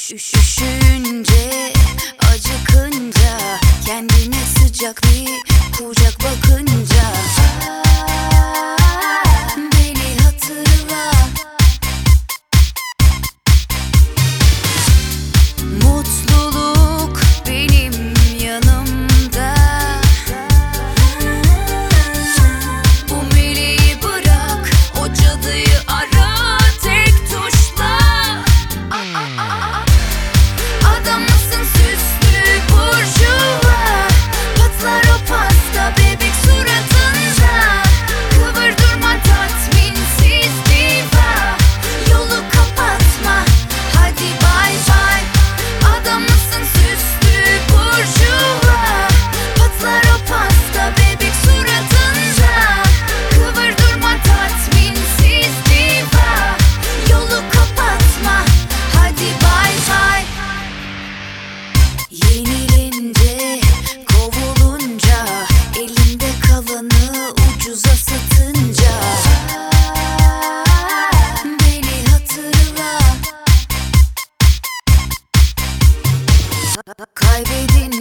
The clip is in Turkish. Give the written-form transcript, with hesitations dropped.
Üşüyünce, acıkınca, kendine sıcak bir kucak bakınca beni hatırla. Mutluluk benim yanımda. Bu meleği bırak, o cadıyı ara tek tuşla. Adamısın süslü burjuva, patlar o pasta bebek suratında. Kıvır durma tatminsiz diva, yolu kapatma hadi bay bay. Adamısın süslü burjuva, patlar o pasta bebek suratında. Kıvır durma tatminsiz diva, yolu kapatma hadi bay bay. Yenilince, kovulunca, elinde kalanı ucuza satınca beni hatırla. Kaybedin